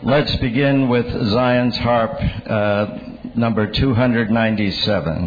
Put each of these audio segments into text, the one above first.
Let's begin with Zion's Harp, number 297.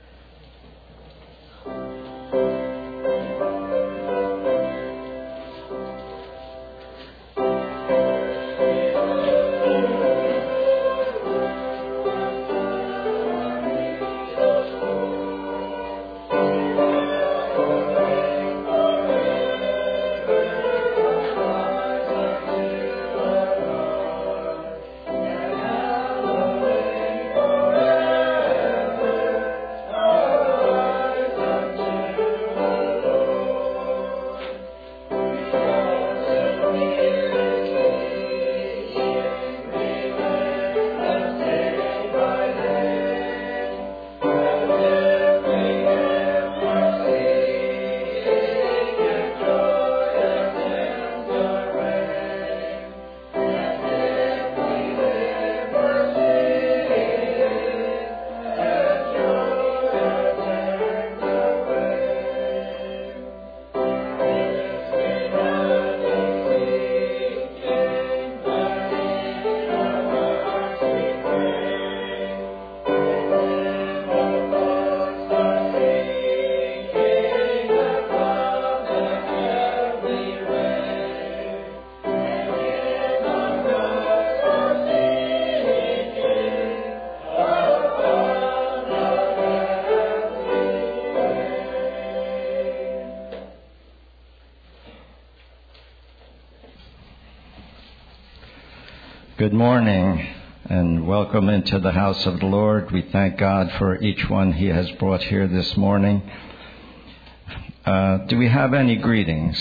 Good morning and welcome into the house of the Lord. We thank God for each one He has brought here this morning. Do we have any greetings?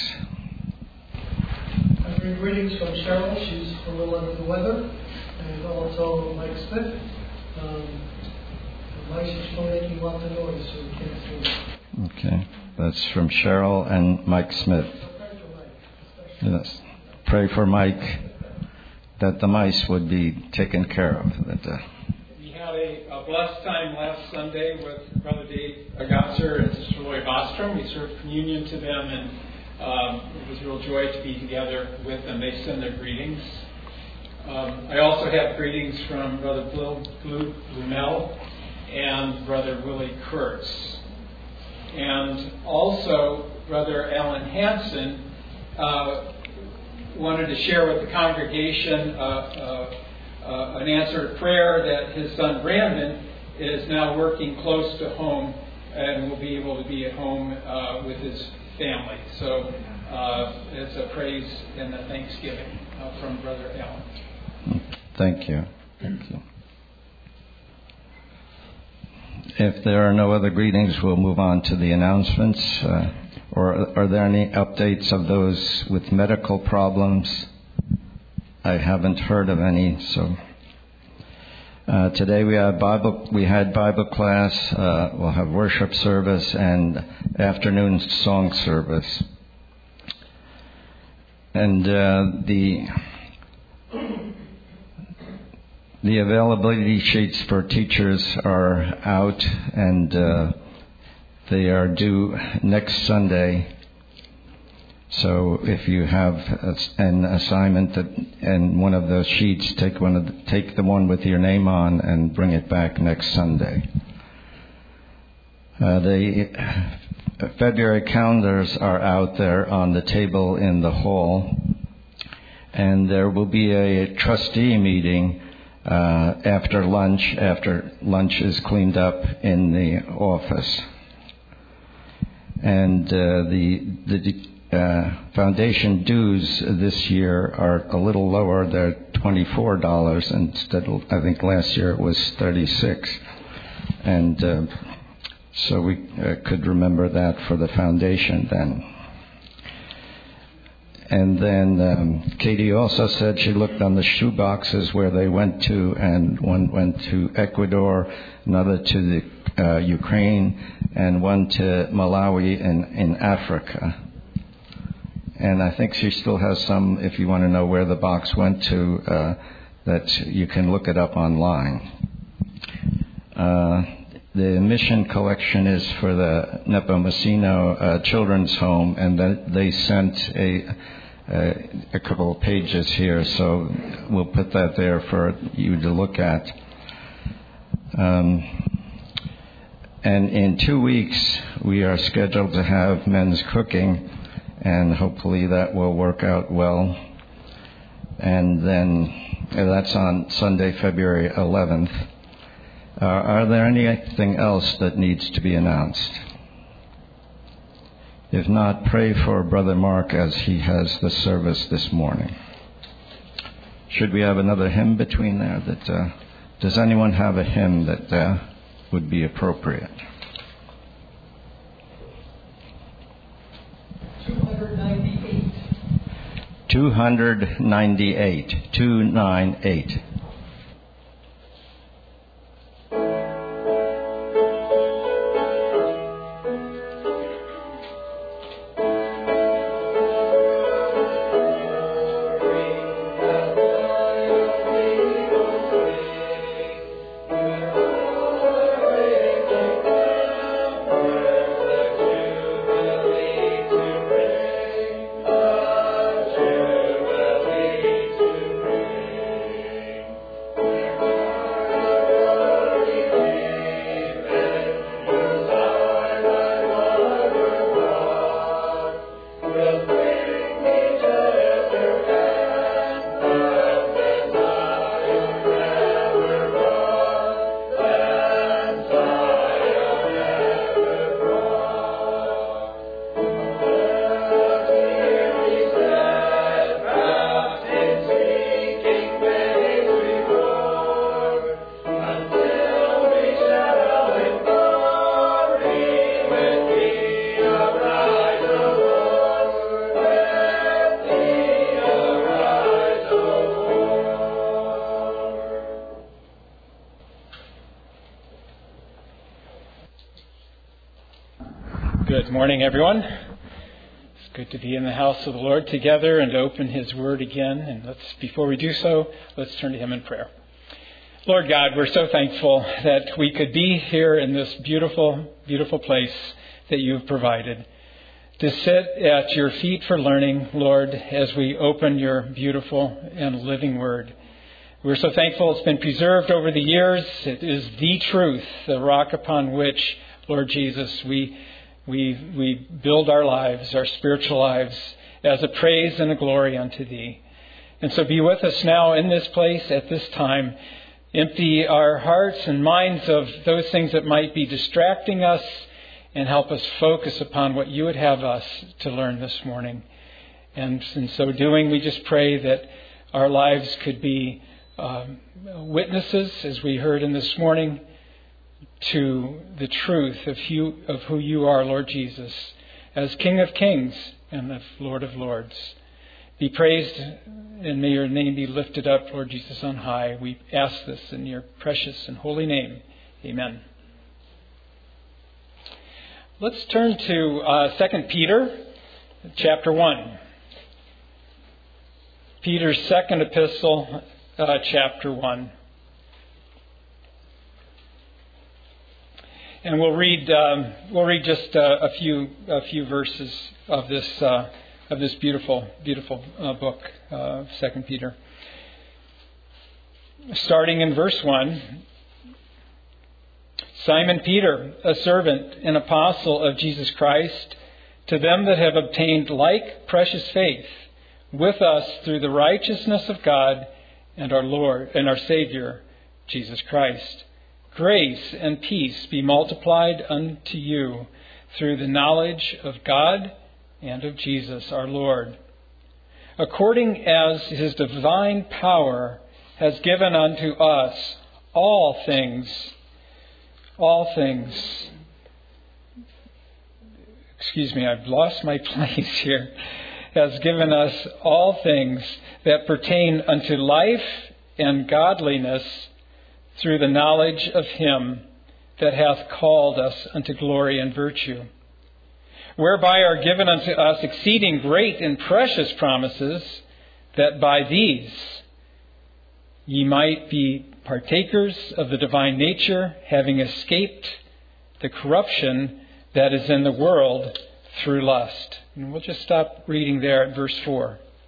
I bring greetings from Cheryl. She's a little under the weather. And also Mike Smith. Mike's just making lots of noise, so we can't hear him. Okay. That's from Cheryl and Mike Smith. Yes. Pray for Mike. That the mice would be taken care of. We had a blessed time last Sunday with Brother Dave Agasser and Sister Lloyd Bostrom. We served communion to them, and it was a real joy to be together with them. They send their greetings. I also have greetings from Brother Blumel and Brother Willie Kurtz. And also Brother Alan Hansen wanted to share with the congregation an answered prayer that his son Brandon is now working close to home and will be able to be at home with his family. So it's a praise and a thanksgiving from Brother Alan. Thank you. Thank you. If there are no other greetings, we'll move on to the announcements. Or are there any updates of those with medical problems? I haven't heard of any. So today we had Bible class. We'll have worship service and afternoon song service. And the availability sheets for teachers are out, and they are due next Sunday. So if you have an assignment and one of those sheets, take the one with your name on and bring it back next Sunday. The February calendars are out there on the table in the hall, and there will be a trustee meeting after lunch is cleaned up in the office. And the foundation dues this year are a little lower. They're $24 instead of, I think last year it was $36. And so we could remember that for the foundation then. And then Katie also said she looked on the shoe boxes where they went to, and one went to Ecuador, another to the Ukraine, and one to Malawi in Africa. And I think she still has some, if you want to know where the box went to, that you can look it up online. The mission collection is for the Nepomuceno Children's Home, and they sent a couple of pages here, so we'll put that there for you to look at. And in 2 weeks, we are scheduled to have men's cooking, and hopefully that will work out well. And then that's on Sunday, February 11th. Are there anything else that needs to be announced? If not, pray for Brother Mark as he has the service this morning. Should we have another hymn between there? Does anyone have a hymn that would be appropriate? 298. 298. 298. Good morning, everyone. It's good to be in the house of the Lord together and to open His Word again. And before we do so, let's turn to Him in prayer. Lord God, we're so thankful that we could be here in this beautiful, beautiful place that you've provided to sit at your feet for learning, Lord, as we open your beautiful and living Word. We're so thankful it's been preserved over the years. It is the truth, the rock upon which, Lord Jesus, we build our lives, our spiritual lives, as a praise and a glory unto Thee. And so be with us now in this place at this time. Empty our hearts and minds of those things that might be distracting us and help us focus upon what you would have us to learn this morning. And in so doing, we just pray that our lives could be witnesses, as we heard in this morning, to the truth of who you are, Lord Jesus, as King of Kings and the Lord of Lords. Be praised, and may your name be lifted up, Lord Jesus, on high. We ask this in your precious and holy name. Amen. Let's turn to 2 Peter, chapter 1. Peter's second epistle, chapter 1. And we'll read just a few verses of this beautiful book, 2 Peter. Starting in verse 1. Simon Peter, a servant and apostle of Jesus Christ, to them that have obtained like precious faith with us through the righteousness of God and our Lord and our Savior, Jesus Christ. Grace and peace be multiplied unto you through the knowledge of God and of Jesus our Lord, according as His divine power has given unto us all things. Excuse me, I've lost my place here. Has given us all things that pertain unto life and godliness, through the knowledge of Him that hath called us unto glory and virtue, whereby are given unto us exceeding great and precious promises, that by these ye might be partakers of the divine nature, having escaped the corruption that is in the world through lust. And we'll just stop reading there at verse 4.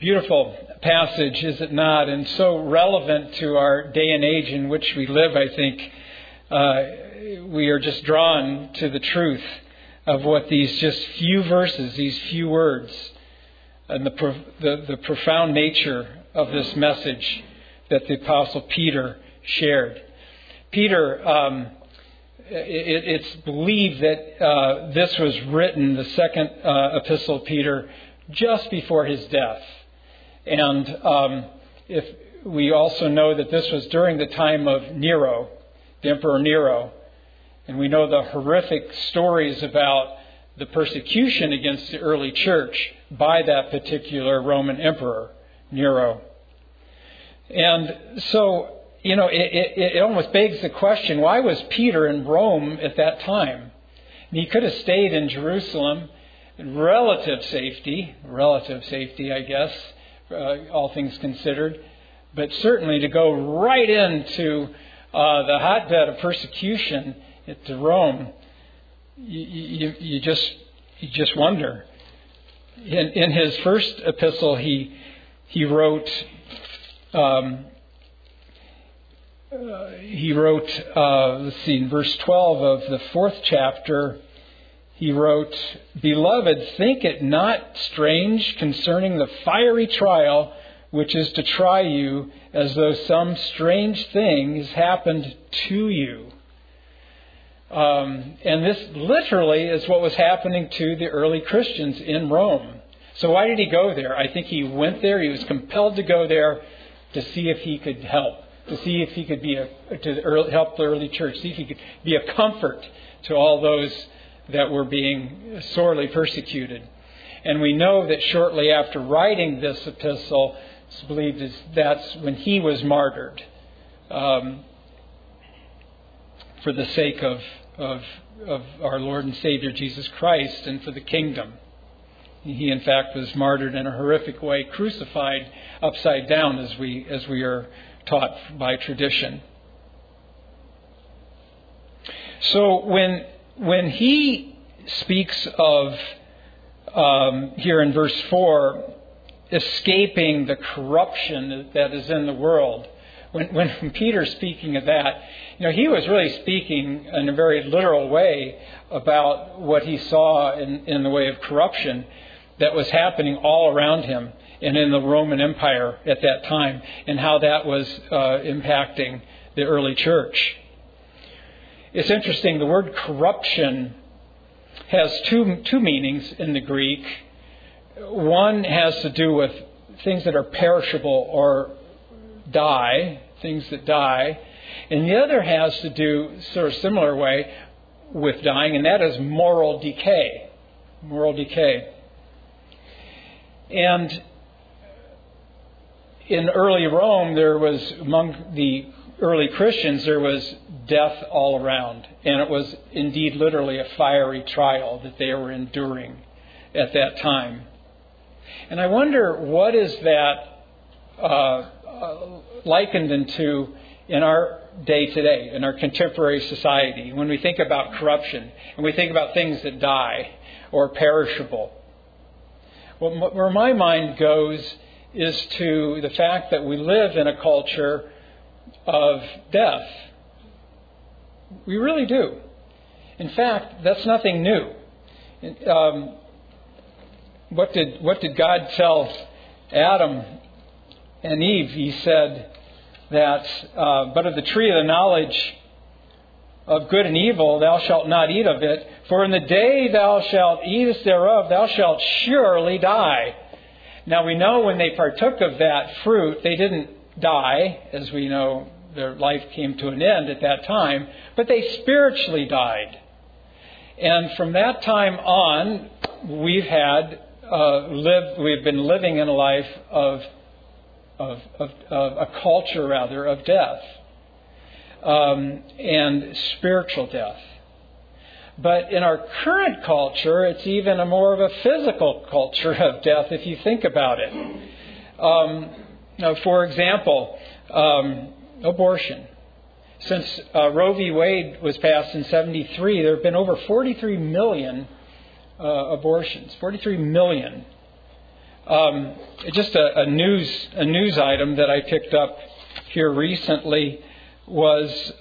Beautiful passage, is it not? And so relevant to our day and age in which we live, I think. We are just drawn to the truth of what these just few verses, these few words, and the profound nature of this message that the Apostle Peter shared. Peter, it's believed that this was written, the second epistle of Peter, just before his death. And if we also know that this was during the time of Nero, the Emperor Nero. And we know the horrific stories about the persecution against the early church by that particular Roman Emperor, Nero. And so, it almost begs the question, why was Peter in Rome at that time? And he could have stayed in Jerusalem in relative safety, I guess, all things considered. But certainly to go right into the hotbed of persecution to Rome, you just wonder. In his first epistle, he wrote. Let's see, in verse 12 of the 4th chapter, he wrote, "Beloved, think it not strange concerning the fiery trial which is to try you, as though some strange thing has happened to you." And this literally is what was happening to the early Christians in Rome. So why did he go there? I think he went there. He was compelled to go there to see if he could help, to see if he could help the early church, see if he could be a comfort to all those that were being sorely persecuted. And we know that shortly after writing this epistle, it's believed that's when he was martyred for the sake of our Lord and Savior Jesus Christ and for the kingdom. He, in fact, was martyred in a horrific way, crucified upside down, as we are taught by tradition. So when he speaks of here in verse 4, escaping the corruption that is in the world, when Peter's speaking of that, he was really speaking in a very literal way about what he saw in the way of corruption that was happening all around him and in the Roman Empire at that time, and how that was impacting the early church. It's interesting, the word corruption has two meanings in the Greek. One has to do with things that are perishable or die, things that die. And the other has to do, sort of similar way, with dying, and that is moral decay. Moral decay. And in early Rome, there was, among the early Christians, there was death all around. And it was indeed literally a fiery trial that they were enduring at that time. And I wonder, what is that likened into in our day today, in our contemporary society, when we think about corruption and we think about things that die or perishable? Where my mind goes is to the fact that we live in a culture of death. We really do. In fact, that's nothing new. What did God tell Adam and Eve? He said that, but of the tree of the knowledge of good and evil thou shalt not eat of it, for in the day thou shalt eatest thereof thou shalt surely die. Now we know when they partook of that fruit, they didn't die, as we know their life came to an end at that time, but they spiritually died. And from that time on, we've been living in a life of a culture rather of death, and spiritual death. But in our current culture, it's even a more of a physical culture of death, if you think about it. For example, abortion. Since Roe v. Wade was passed in 1973, there have been over 43 million abortions. 43 million. Just a news item that I picked up here recently was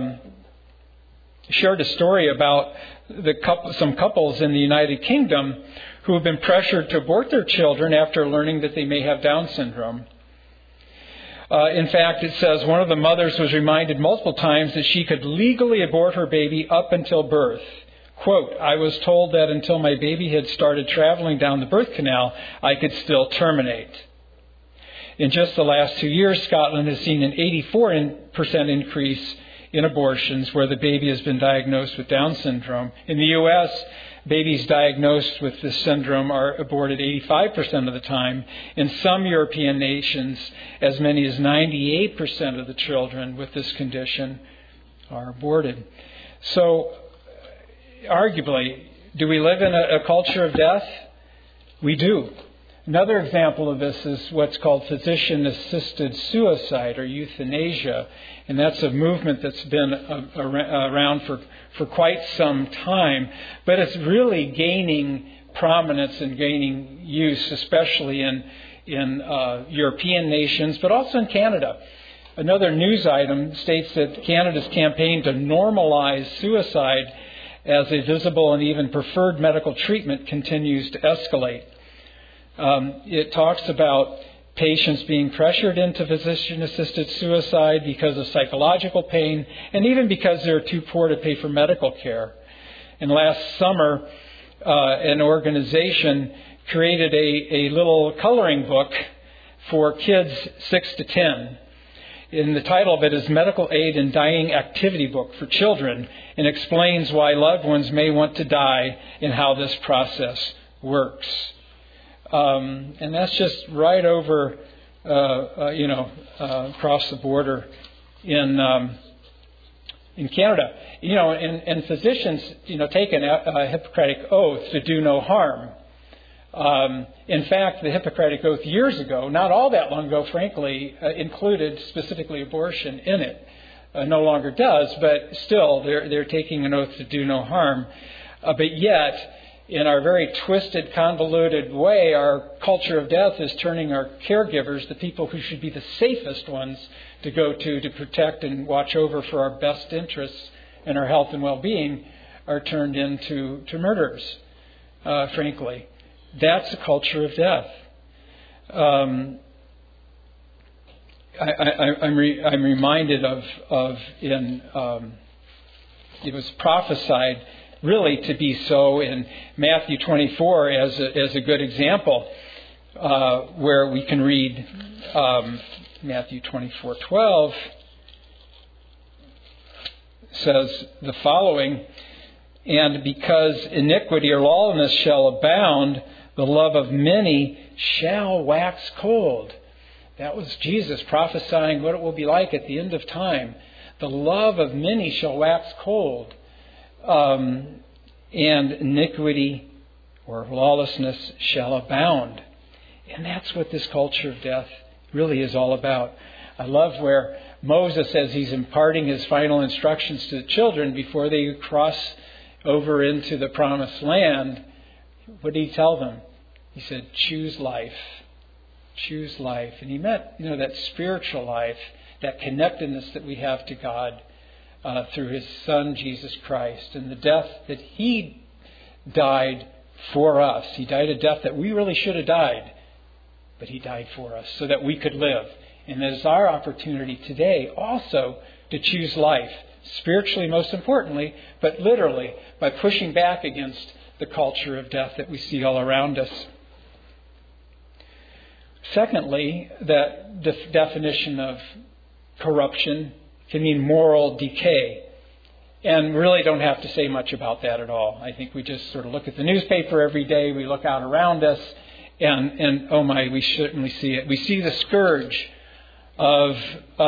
shared a story about some couples in the United Kingdom who have been pressured to abort their children after learning that they may have Down syndrome. In fact, it says one of the mothers was reminded multiple times that she could legally abort her baby up until birth. Quote, "I was told that until my baby had started traveling down the birth canal, I could still terminate." In just the last 2 years, Scotland has seen an 84% increase in abortions where the baby has been diagnosed with Down syndrome. In the U.S., babies diagnosed with this syndrome are aborted 85% of the time. In some European nations, as many as 98% of the children with this condition are aborted. So, arguably, do we live in a culture of death? We do. Another example of this is what's called physician-assisted suicide or euthanasia. And that's a movement that's been around for quite some time. But it's really gaining prominence and gaining use, especially in European nations, but also in Canada. Another news item states that Canada's campaign to normalize suicide as a visible and even preferred medical treatment continues to escalate. It talks about patients being pressured into physician-assisted suicide because of psychological pain and even because they're too poor to pay for medical care. And last summer, an organization created a little coloring book for kids 6 to 10. And the title of it is Medical Aid and Dying Activity Book for Children, and explains why loved ones may want to die and how this process works. And that's just right over, across the border in Canada. And physicians, take a Hippocratic oath to do no harm. In fact, the Hippocratic Oath years ago, not all that long ago, frankly, included specifically abortion in it. No longer does, but still, they're taking an oath to do no harm. But yet, in our very twisted, convoluted way, our culture of death is turning our caregivers, the people who should be the safest ones to go to protect and watch over for our best interests and our health and well-being, are turned into murderers, frankly. That's a culture of death. I'm reminded of it was prophesied really to be so in Matthew 24 as a good example, where we can read Matthew 24:12 says the following: "And because iniquity or lawlessness shall abound, the love of many shall wax cold." That was Jesus prophesying what it will be like at the end of time. The love of many shall wax cold. And iniquity or lawlessness shall abound. And that's what this culture of death really is all about. I love where Moses, as he's imparting his final instructions to the children before they cross over into the promised land, what did he tell them? He said, choose life. Choose life. And he meant, that spiritual life, that connectedness that we have to God through His Son, Jesus Christ, and the death that He died for us. He died a death that we really should have died, but He died for us so that we could live. And it is our opportunity today also to choose life, spiritually most importantly, but literally by pushing back against the culture of death that we see all around us. Secondly, that definition of corruption can mean moral decay. And we really don't have to say much about that at all. I think we just sort of look at the newspaper every day, we look out around us, and oh my, we certainly see it. We see the scourge of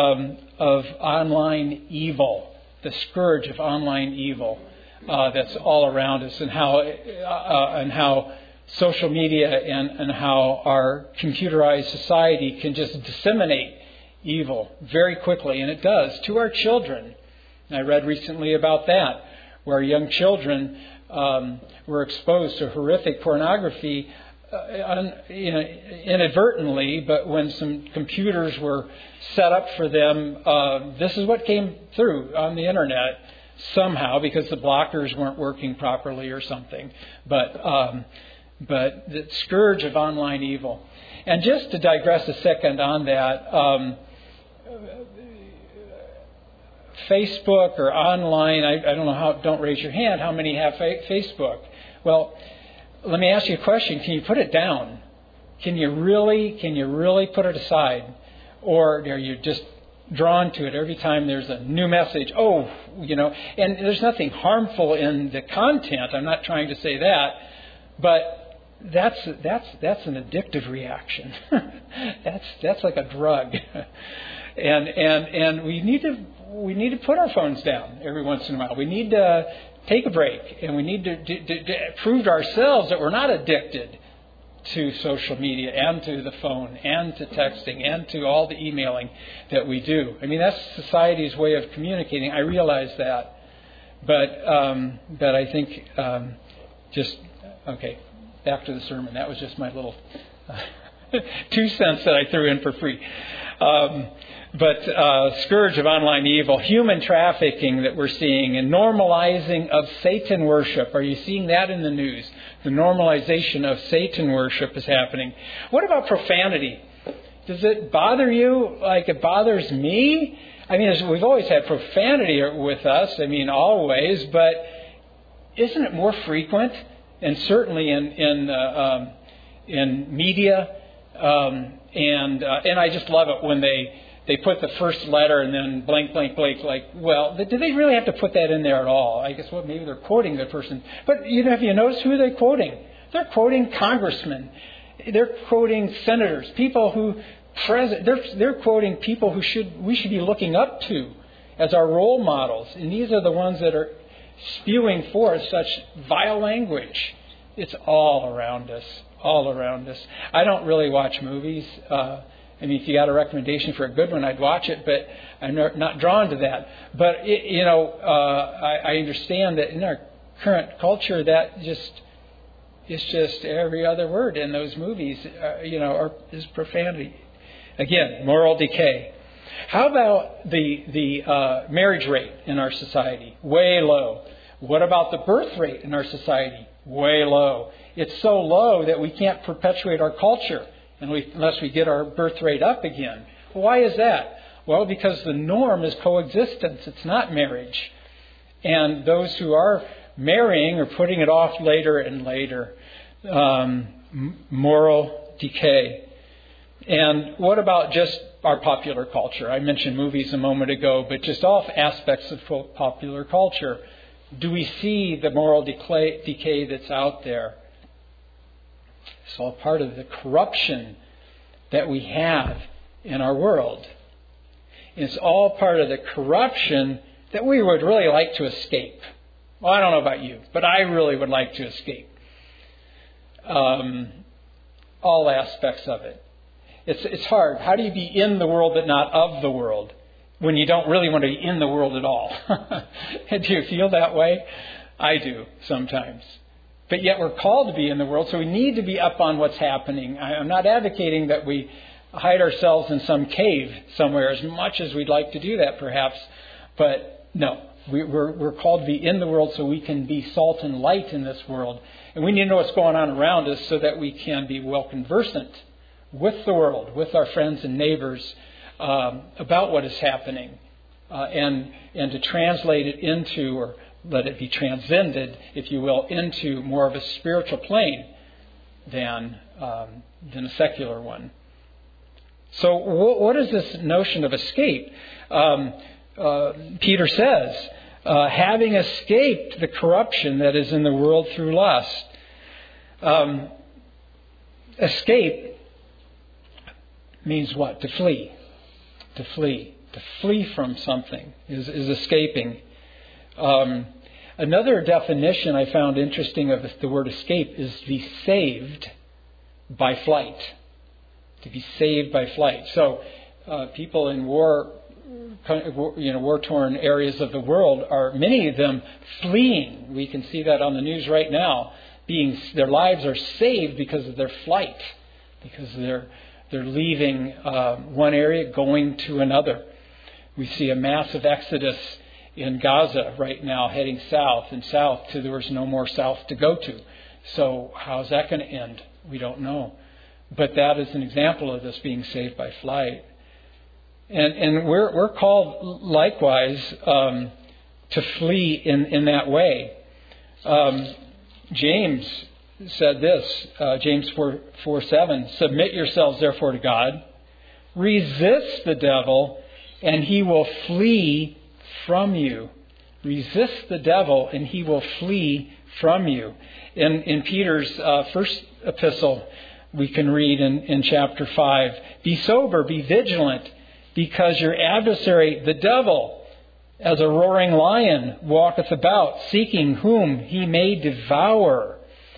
online evil, the scourge of online evil that's all around us, and how social media and how our computerized society can just disseminate evil very quickly, and it does, to our children. And I read recently about that, where young children were exposed to horrific pornography inadvertently, but when some computers were set up for them, this is what came through on the internet somehow, because the blockers weren't working properly or something. But the scourge of online evil. And just to digress a second on that, Facebook or online, I don't know how, don't raise your hand, how many have Facebook? Well, let me ask you a question. Can you put it down? Can you really put it aside? Or are you just drawn to it every time there's a new message? And there's nothing harmful in the content. I'm not trying to say that. But that's an addictive reaction. that's like a drug. And we need to put our phones down every once in a while. We need to take a break, and we need to prove to ourselves that we're not addicted to social media and to the phone and to texting and to all the emailing that we do. I mean, that's society's way of communicating. I realize that, but I think okay. Back to the sermon. That was just my little 2 cents that I threw in for free. But scourge of online evil, human trafficking that we're seeing, and normalizing of Satan worship. Are you seeing that in the news? The normalization of Satan worship is happening. What about profanity? Does it bother you like it bothers me? I mean, we've always had profanity with us. I mean, always. But isn't it more frequent? And certainly in media, and I just love it when they put the first letter and then blank, blank, blank. Like, well, do they really have to put that in there at all? I guess maybe they're quoting the person. But have you noticed who they're quoting? They're quoting congressmen. They're quoting senators, people who they're quoting people who we should be looking up to as our role models, and these are the ones that are spewing forth such vile language. It's all around us. I don't really watch movies. I mean, if you got a recommendation for a good one, I'd watch it, but I'm not drawn to that. But, I understand that in our current culture, that it's just every other word in those movies, is profanity. Again, moral decay. How about the marriage rate in our society? Way low. What about the birth rate in our society? Way low. It's so low that we can't perpetuate our culture unless we get our birth rate up again. Why is that? Well, because the norm is coexistence. It's not marriage. And those who are marrying are putting it off later and later. Moral decay. And what about just our popular culture? I mentioned movies a moment ago, but just all aspects of popular culture. Do we see the moral decay that's out there? It's all part of the corruption that we have in our world. It's all part of the corruption that we would really like to escape. Well, I don't know about you, but I really would like to escape. All aspects of it. It's hard. How do you be in the world but not of the world when you don't really want to be in the world at all? Do you feel that way? I do sometimes. But yet we're called to be in the world, so we need to be up on what's happening. I'm not advocating that we hide ourselves in some cave somewhere, as much as we'd like to do that perhaps. But no, we're called to be in the world so we can be salt and light in this world. And we need to know what's going on around us so that we can be well conversant with the world, with our friends and neighbors, about what is happening, and to translate it into, or let it be transcended, if you will, into more of a spiritual plane than a secular one. So what is this notion of escape? Peter says, having escaped the corruption that is in the world through lust. Escape means what? To flee. To flee. To flee from something is escaping. Another definition I found interesting of the word escape is to be saved by flight. To be saved by flight. So people in war-torn areas of the world are, many of them, fleeing. We can see that on the news right now. their lives are saved because of their flight, because they're leaving one area, going to another. We see a massive exodus in Gaza right now, heading south and south till there was no more south to go to. So how's that going to end? We don't know. But that is an example of this being saved by flight. And we're called likewise to flee in that way. James said this, James 4:7, submit yourselves therefore to God, resist the devil, and he will flee from you. Resist the devil, and he will flee from you. In Peter's first epistle, we can read in chapter 5, be sober, be vigilant, because your adversary, the devil, as a roaring lion, walketh about, seeking whom he may devour.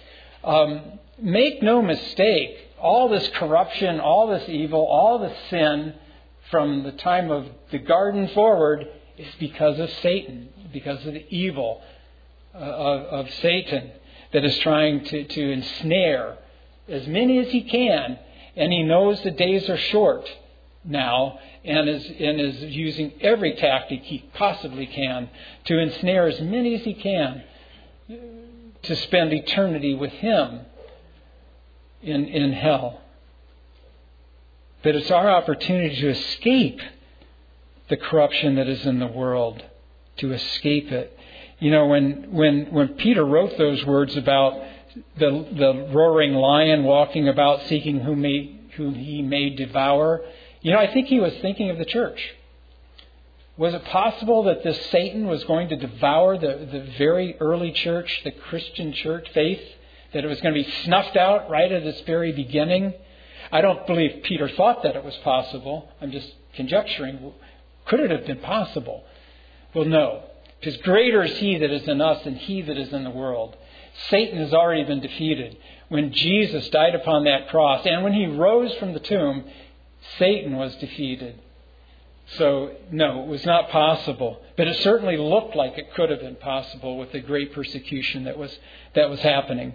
Make no mistake, all this corruption, all this evil, all this sin from the time of the garden forward is because of Satan, because of the evil of Satan that is trying to ensnare as many as he can. And he knows the days are short now and is using every tactic he possibly can to ensnare as many as he can to spend eternity with him in hell. But it's our opportunity to escape the corruption that is in the world, to escape it. You know, when Peter wrote those words about the roaring lion walking about seeking whom he may devour, you know, I think he was thinking of the church. Was it possible that this Satan was going to devour the very early church, the Christian church faith, that it was going to be snuffed out right at its very beginning? I don't believe Peter thought that it was possible. I'm just conjecturing. Could it have been possible? Well, no. Because greater is he that is in us than he that is in the world. Satan has already been defeated. When Jesus died upon that cross and when he rose from the tomb, Satan was defeated. So, no, it was not possible. But it certainly looked like it could have been possible with the great persecution that was happening.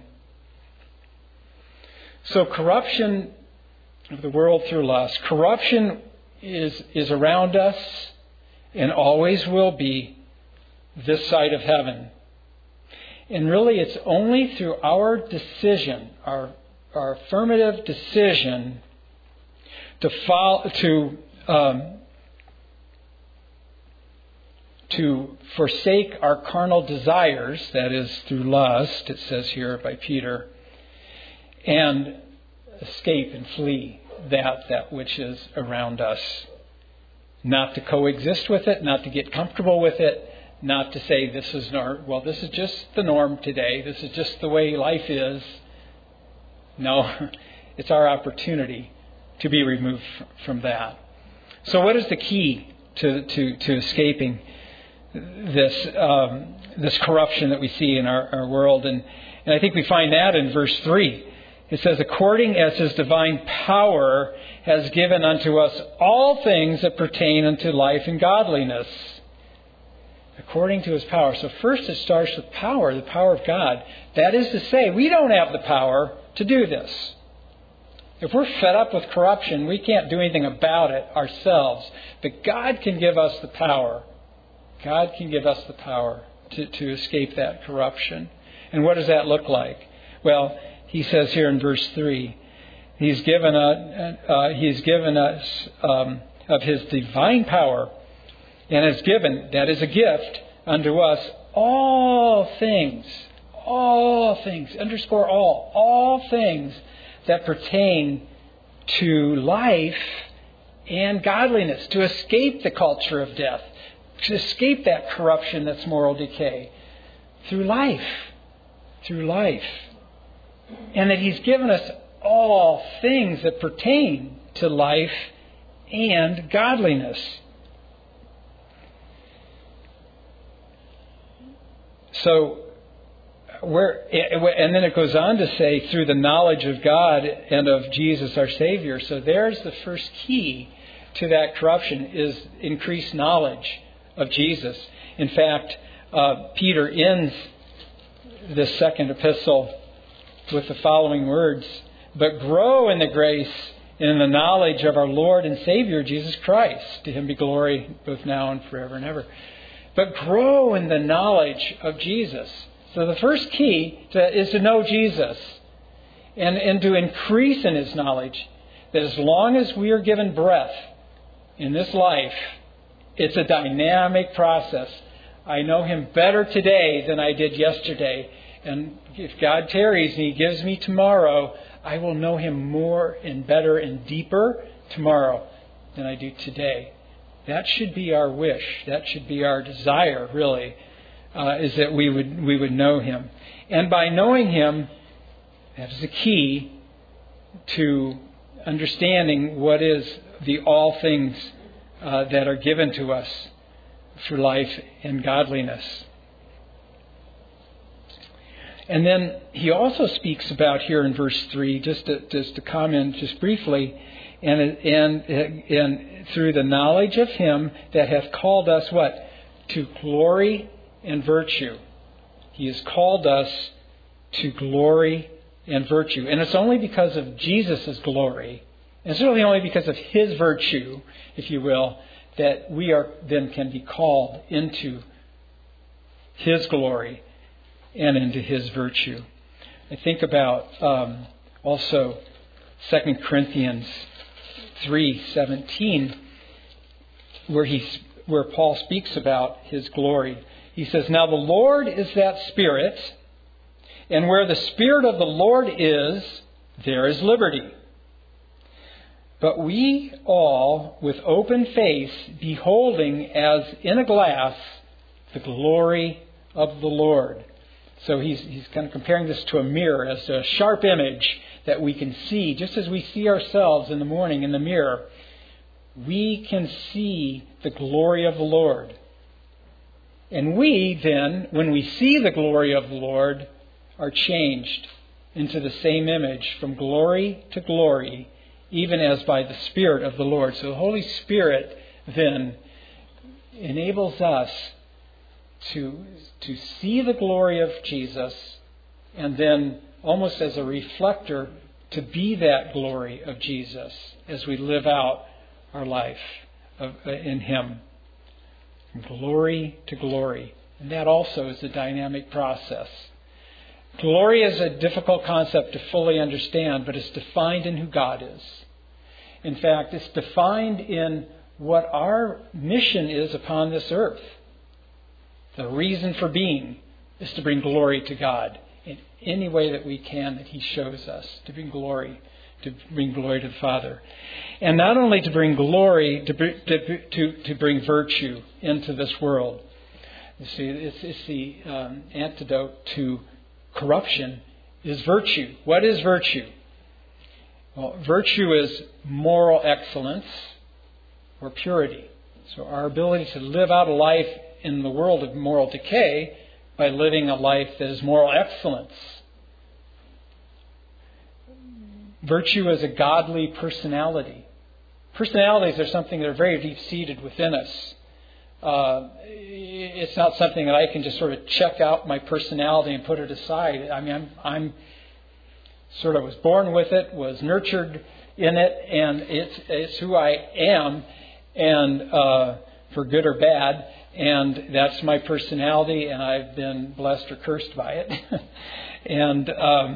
So corruption of the world through lust. Corruption is around us and always will be this side of heaven. And really it's only through our decision, our affirmative decision to forsake our carnal desires, that is through lust, it says here by Peter, and escape and flee that which is around us. Not to coexist with it, not to get comfortable with it, not to say this is just the norm today, this is just the way life is. No, it's our opportunity to be removed from that. So what is the key to escaping this corruption that we see in our world? And I think we find that in verse 3. It says, according as his divine power has given unto us all things that pertain unto life and godliness. According to his power. So first it starts with power, the power of God. That is to say, we don't have the power to do this. If we're fed up with corruption, we can't do anything about it ourselves. But God can give us the power. God can give us the power to escape that corruption. And what does that look like? Well, he says here in verse 3, He's given us of his divine power, and has given, that is a gift, unto us all things, underscore all things that pertain to life and godliness, to escape the culture of death, to escape that corruption that's moral decay, through life. And that He's given us all things that pertain to life and godliness. So, and then it goes on to say, through the knowledge of God and of Jesus our Savior. So there's the first key to that corruption, is increased knowledge of Jesus. In fact, Peter ends this second epistle with the following words, "But grow in the grace and in the knowledge of our Lord and Savior, Jesus Christ. To Him be glory both now and forever and ever." But grow in the knowledge of Jesus. So the first key is to know Jesus and to increase in His knowledge. That as long as we are given breath in this life, it's a dynamic process. I know Him better today than I did yesterday. And if God tarries and He gives me tomorrow, I will know Him more and better and deeper tomorrow than I do today. That should be our wish. That should be our desire, really, is that we would know Him. And by knowing Him, that is the key to understanding what is the all things that are given to us for life and godliness. And then he also speaks about here in verse 3, just to comment just briefly, and through the knowledge of Him that hath called us what? To glory and virtue. He has called us to glory and virtue. And it's only because of Jesus' glory, and it's really only because of His virtue, if you will, that we then can be called into His glory and into His virtue. I think about also 2 Corinthians 3:17, where Paul speaks about His glory. He says, "Now the Lord is that Spirit, and where the Spirit of the Lord is, there is liberty. But we all, with open face, beholding as in a glass the glory of the Lord." So he's kind of comparing this to a mirror, as a sharp image that we can see. Just as we see ourselves in the morning in the mirror, we can see the glory of the Lord. And we then, when we see the glory of the Lord, are changed into the same image from glory to glory, even as by the Spirit of the Lord. So the Holy Spirit then enables us to see the glory of Jesus, and then almost as a reflector to be that glory of Jesus as we live out our life in Him. From glory to glory. And that also is a dynamic process. Glory is a difficult concept to fully understand, but it's defined in who God is. In fact, it's defined in what our mission is upon this earth. The reason for being is to bring glory to God in any way that we can, that He shows us, to bring glory to the Father. And not only to bring glory, to bring virtue into this world. You see, it's the antidote to corruption is virtue. What is virtue? Well, virtue is moral excellence or purity. So our ability to live out a life in the world of moral decay by living a life that is moral excellence. Virtue is a godly personality. Personalities are something that are very deep-seated within us. It's not something that I can just sort of check out my personality and put it aside. I mean, I'm sort of was born with it, was nurtured in it, and it's who I am, and for good or bad, and that's my personality, and I've been blessed or cursed by it.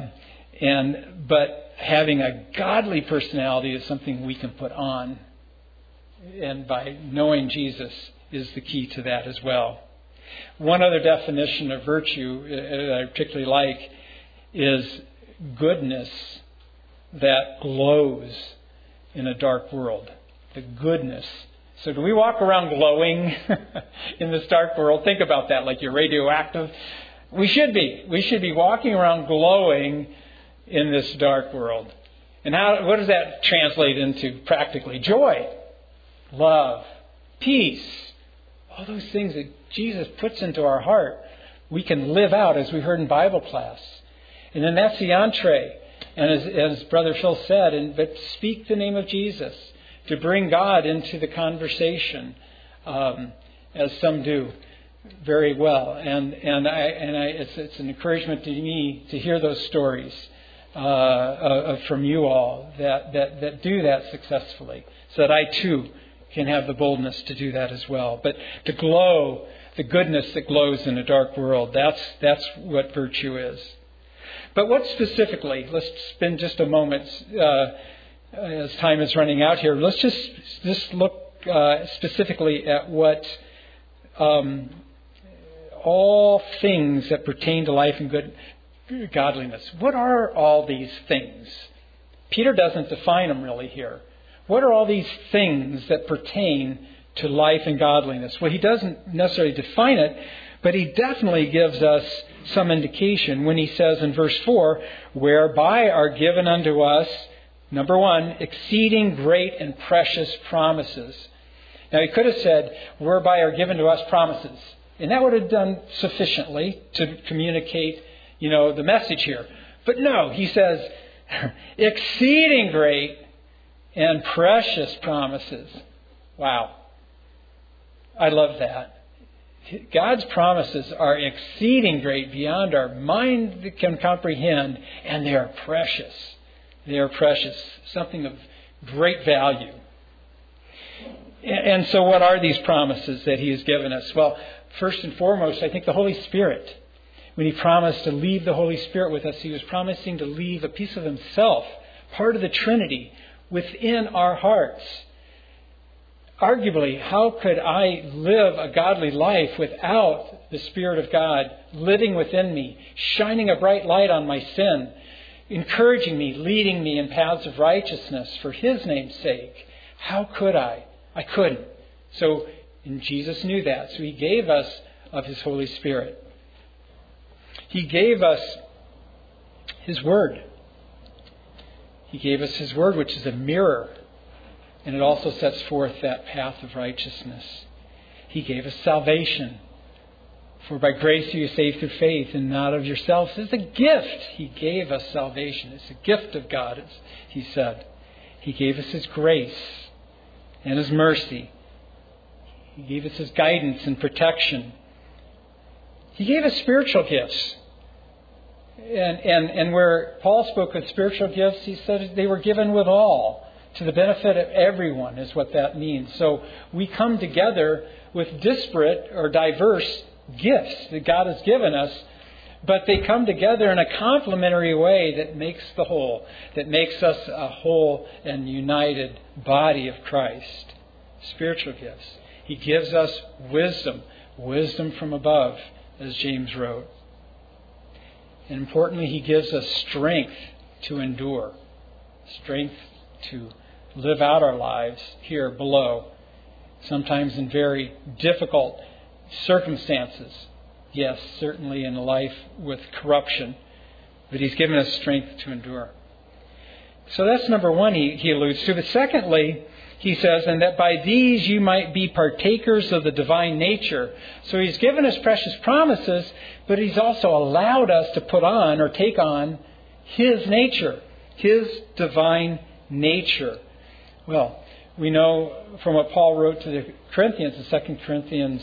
But having a godly personality is something we can put on, and by knowing Jesus is the key to that as well. One other definition of virtue that I particularly like is goodness that glows in a dark world. The goodness. So do we walk around glowing in this dark world? Think about that, like you're radioactive. We should be. We should be walking around glowing in this dark world. And what does that translate into practically? Joy, love, peace. All those things that Jesus puts into our heart, we can live out as we heard in Bible class. And then that's the entree. And as Brother Phil said, but speak the name of Jesus to bring God into the conversation, as some do very well. And it's an encouragement to me to hear those stories from you all that do that successfully, so that I too can have the boldness to do that as well. But to glow, the goodness that glows in a dark world, that's what virtue is. But what specifically, let's spend just a moment, as time is running out here, let's just look specifically at what all things that pertain to life and godliness. What are all these things? Peter doesn't define them really here. What are all these things that pertain to life and godliness? Well, he doesn't necessarily define it, but he definitely gives us some indication when he says in verse 4, whereby are given unto us, number one, exceeding great and precious promises. Now, he could have said, whereby are given to us promises. And that would have done sufficiently to communicate, the message here. But no, he says, exceeding great and precious promises. Wow. I love that. God's promises are exceeding great, beyond our mind can comprehend, and they are precious. They are precious, something of great value. And so what are these promises that he has given us? Well, first and foremost, I think the Holy Spirit. When he promised to leave the Holy Spirit with us, he was promising to leave a piece of himself, part of the Trinity, within our hearts. Arguably, how could I live a godly life without the Spirit of God living within me, shining a bright light on my sin, encouraging me, leading me in paths of righteousness for His name's sake? How could I? I couldn't. So, and Jesus knew that. So He gave us of His Holy Spirit. He gave us His Word. He gave us His Word, which is a mirror. And it also sets forth that path of righteousness. He gave us salvation. For by grace you are saved through faith, and not of yourselves. It's a gift. He gave us salvation. It's a gift of God, as He said. He gave us His grace and His mercy. He gave us His guidance and protection. He gave us spiritual gifts. And where Paul spoke of spiritual gifts, he said they were given with all, to the benefit of everyone, is what that means. So we come together with disparate or diverse gifts that God has given us, but they come together in a complementary way that makes the whole, that makes us a whole and united body of Christ. Spiritual gifts. He gives us wisdom, wisdom from above, as James wrote. And importantly, He gives us strength to endure, strength to live out our lives here below, sometimes in very difficult circumstances. Yes, certainly in a life with corruption, but He's given us strength to endure. So that's number one he alludes to. But secondly, he says, and that by these you might be partakers of the divine nature. So He's given us precious promises, but He's also allowed us to put on or take on His nature, His divine nature. Well, we know from what Paul wrote to the Corinthians in 2 Corinthians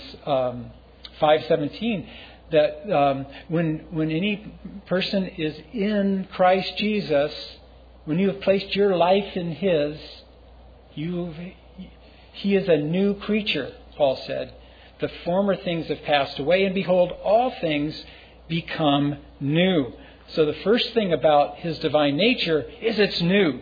5:17 that when any person is in Christ Jesus, when you have placed your life in His, He is a new creature, Paul said. The former things have passed away, and behold, all things become new. So the first thing about His divine nature is it's new.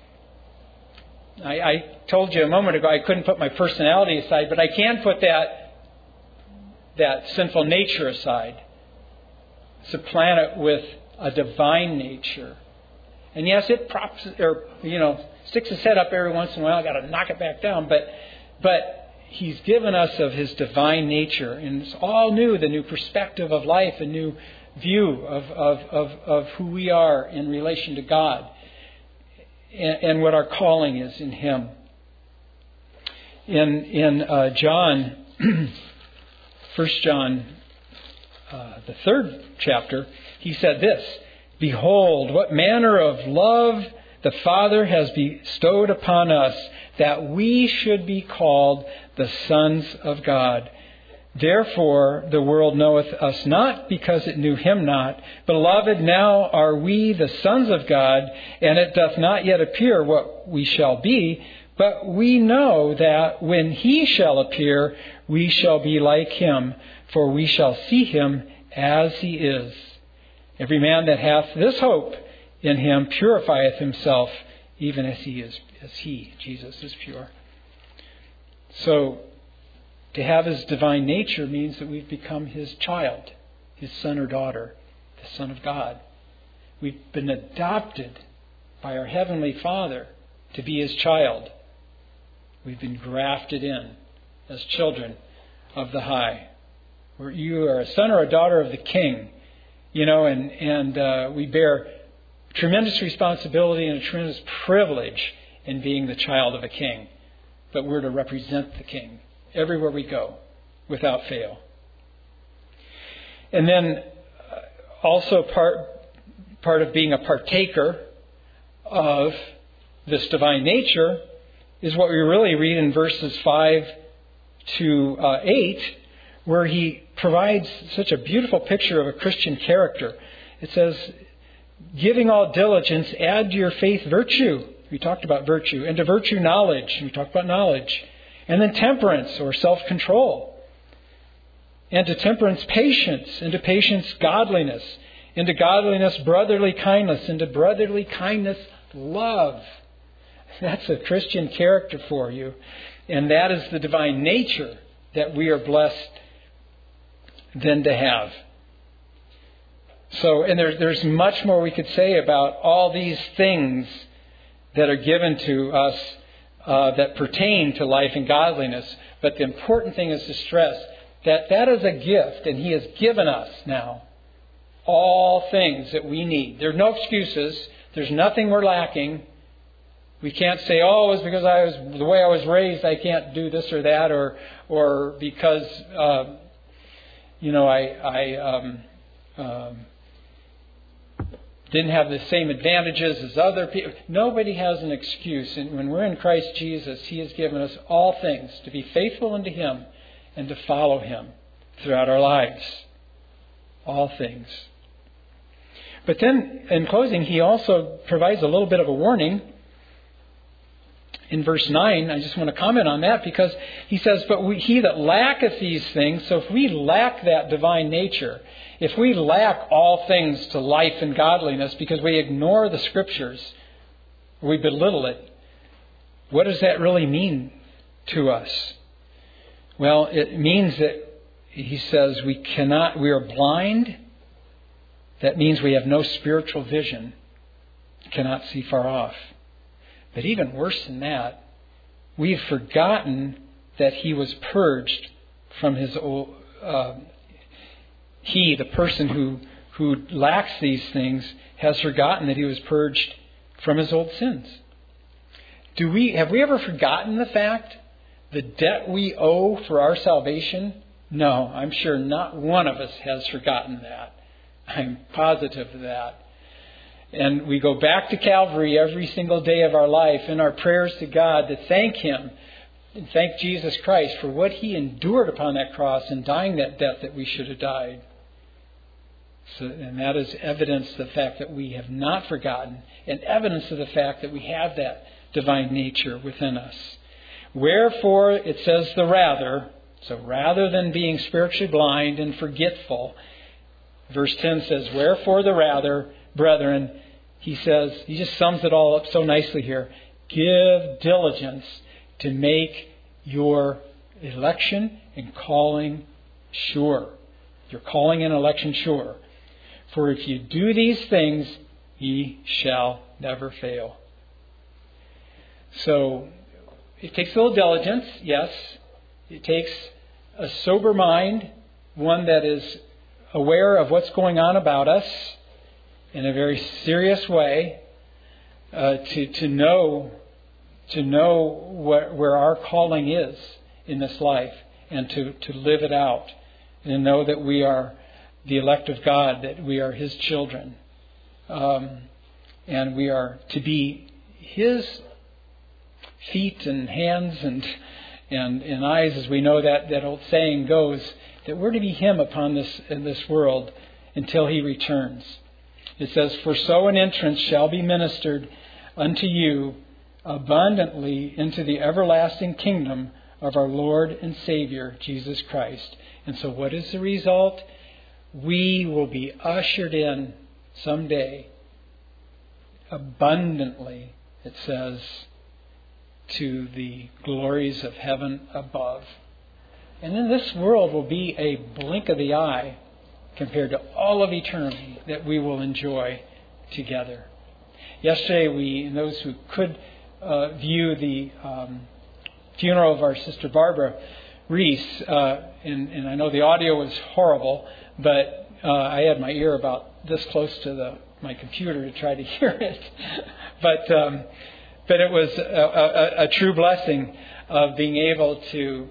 I told you a moment ago I couldn't put my personality aside, but I can put that sinful nature aside. Supplant it with a divine nature. And yes, it sticks its head up every once in a while. I've got to knock it back down. But He's given us of His divine nature. And it's all new, the new perspective of life, a new view of who we are in relation to God. And what our calling is in Him. In John, 1 John, the 3rd chapter, he said this, behold, what manner of love the Father has bestowed upon us, that we should be called the sons of God. Therefore the world knoweth us not, because it knew him not. Beloved, now are we the sons of God, and it doth not yet appear what we shall be, but we know that when he shall appear, we shall be like him, for we shall see him as he is. Every man that hath this hope in him purifieth himself, even as he, Jesus, is pure. So, to have his divine nature means that we've become his child, his son or daughter, the Son of God. We've been adopted by our Heavenly Father to be his child. We've been grafted in as children of the High. Where you are a son or a daughter of the King, and we bear tremendous responsibility and a tremendous privilege in being the child of a king. But we're to represent the King everywhere we go, without fail. And then also part of being a partaker of this divine nature is what we really read in verses 5 to 8, where he provides such a beautiful picture of a Christian character. It says, giving all diligence, add to your faith virtue. We talked about virtue. And to virtue knowledge. We talked about knowledge. And then temperance, or self-control. And to temperance, patience. And to patience, godliness. And to godliness, brotherly kindness. And to brotherly kindness, love. That's a Christian character for you. And that is the divine nature that we are blessed then to have. So, and there's much more we could say about all these things that are given to us that pertain to life and godliness. But the important thing is to stress that that is a gift, and he has given us now all things that we need. There are no excuses. There's nothing we're lacking. We can't say, oh, it's because the way I was raised, I can't do this or that, or because I didn't have the same advantages as other people. Nobody has an excuse. And when we're in Christ Jesus, he has given us all things to be faithful unto him and to follow him throughout our lives. All things. But then, in closing, he also provides a little bit of a warning. In verse 9, I just want to comment on that, because he says, but he that lacketh these things, so if we lack that divine nature, if we lack all things to life and godliness because we ignore the Scriptures, we belittle it, what does that really mean to us? Well, it means that, he says, we are blind. That means we have no spiritual vision, cannot see far off. But even worse than that, we've forgotten that he was purged from his old... He, the person who lacks these things, has forgotten that he was purged from his old sins. Have we ever forgotten the fact, the debt we owe for our salvation? No, I'm sure not one of us has forgotten that. I'm positive of that. And we go back to Calvary every single day of our life in our prayers to God to thank him and thank Jesus Christ for what he endured upon that cross and dying that death that we should have died. So, and that is evidence of the fact that we have not forgotten, and evidence of the fact that we have that divine nature within us. Wherefore, it says the rather. So rather than being spiritually blind and forgetful, verse 10 says, wherefore the rather, brethren, he says, he just sums it all up so nicely here. Give diligence to make your election and calling sure. Your calling and election sure. For if you do these things, ye shall never fail. So, it takes a little diligence, yes. It takes a sober mind, one that is aware of what's going on about us in a very serious way, to know where our calling is in this life, and to live it out, and know that we are the elect of God, that we are his children, and we are to be his feet and hands and eyes, as we know that old saying goes, that we're to be Him upon in this world until He returns. It says, "For so an entrance shall be ministered unto you abundantly into the everlasting kingdom of our Lord and Savior, Jesus Christ." And so what is the result? We will be ushered in someday abundantly, it says, to the glories of heaven above. And then this world will be a blink of the eye compared to all of eternity that we will enjoy together. Yesterday, those who could view the funeral of our sister Barbara Reese, and I know the audio was horrible, but I had my ear about this close to my computer to try to hear it. But it was a true blessing of being able to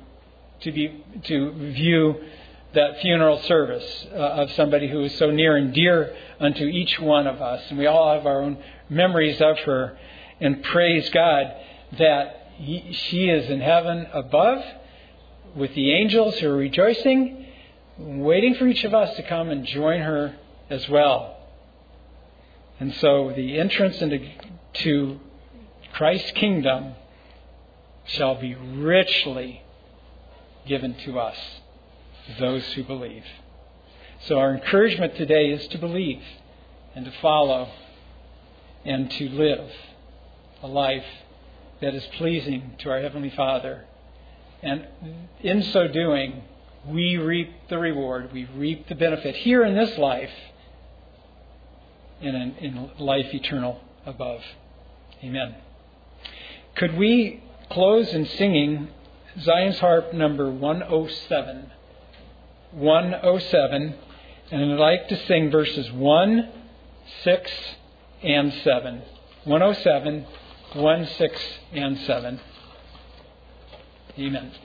view that funeral service of somebody who is so near and dear unto each one of us. And we all have our own memories of her. And praise God that she is in heaven above with the angels who are rejoicing, waiting for each of us to come and join her as well. And so the entrance into Christ's kingdom shall be richly given to us, those who believe. So our encouragement today is to believe and to follow and to live a life that is pleasing to our Heavenly Father. And in so doing, we reap the reward, we reap the benefit here in this life, in life eternal above. Amen. Could we close in singing Zion's Harp number 107? 107, and I'd like to sing verses 1, 6, and 7. 107, 1, 6, and 7. Amen.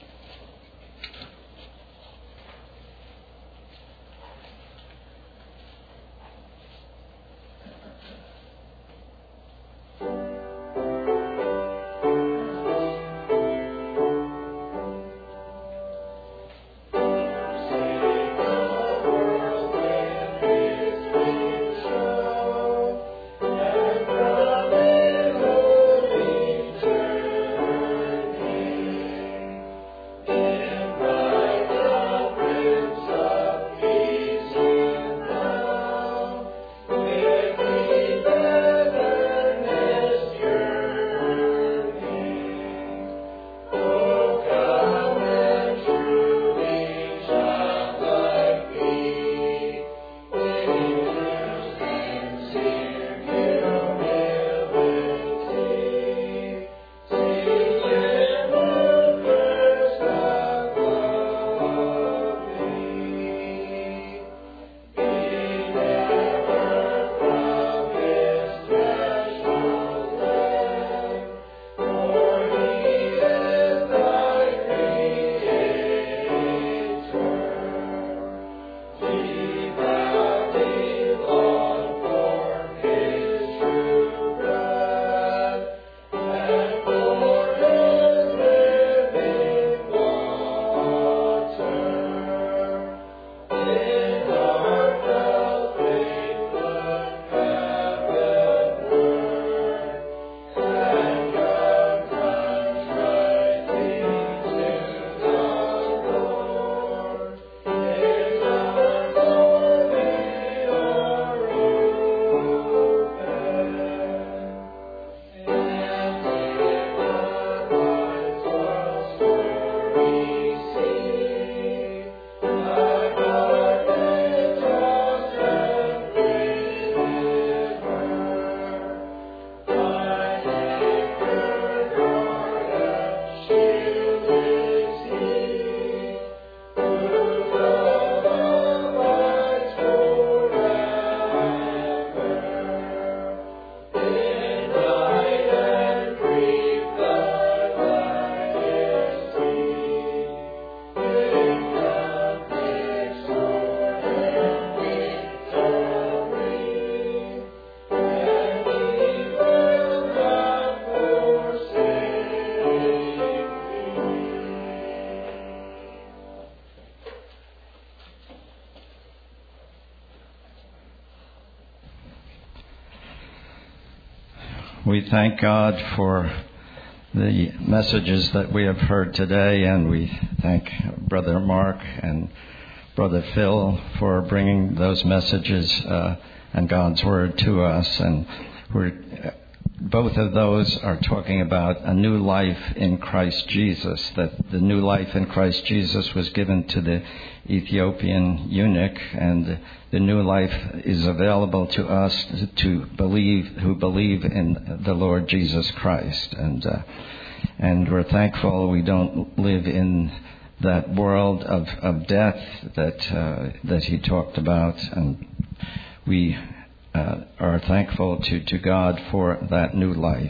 We thank God for the messages that we have heard today, and we thank Brother Mark and Brother Phil for bringing those messages and God's Word to us. And both of those are talking about a new life in Christ Jesus, that the new life in Christ Jesus was given to the Ethiopian eunuch, and the new life is available to us who believe in the Lord Jesus Christ. And we're thankful we don't live in that world of death that he talked about, and we are thankful to God for that new life.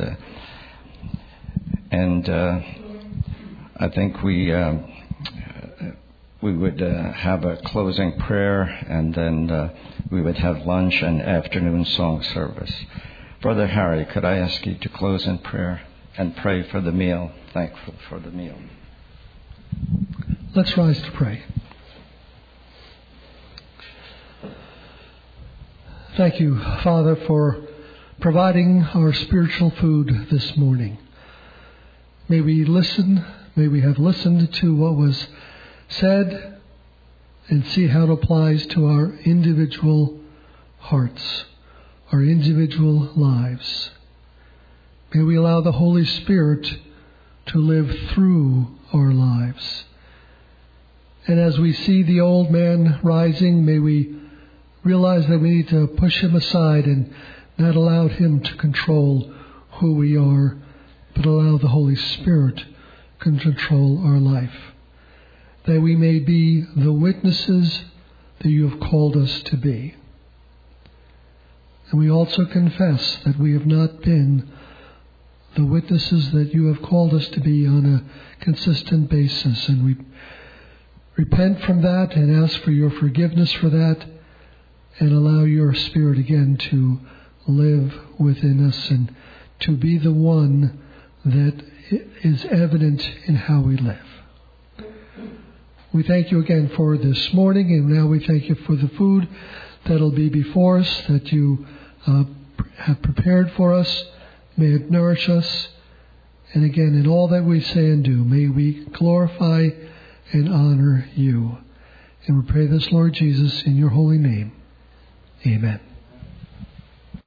And I think we would have a closing prayer, and then we would have lunch and afternoon song service. Brother Harry, could I ask you to close in prayer and pray for the meal? Thankful for the meal. Let's rise to pray. Thank you, Father, for providing our spiritual food this morning. May we have listened to what was said and see how it applies to our individual hearts, our individual lives. May we allow the Holy Spirit to live through our lives. And as we see the old man rising, may we realize that we need to push him aside and not allow him to control who we are, but allow the Holy Spirit to control our life, that we may be the witnesses that you have called us to be. And we also confess that we have not been the witnesses that you have called us to be on a consistent basis, and we repent from that and ask for your forgiveness for that, and allow your Spirit again to live within us and to be the one that is evident in how we live. We thank you again for this morning, and now we thank you for the food that'll be before us, that you have prepared for us. May it nourish us. And again, in all that we say and do, may we glorify and honor you. And we pray this, Lord Jesus, in your holy name. Amen.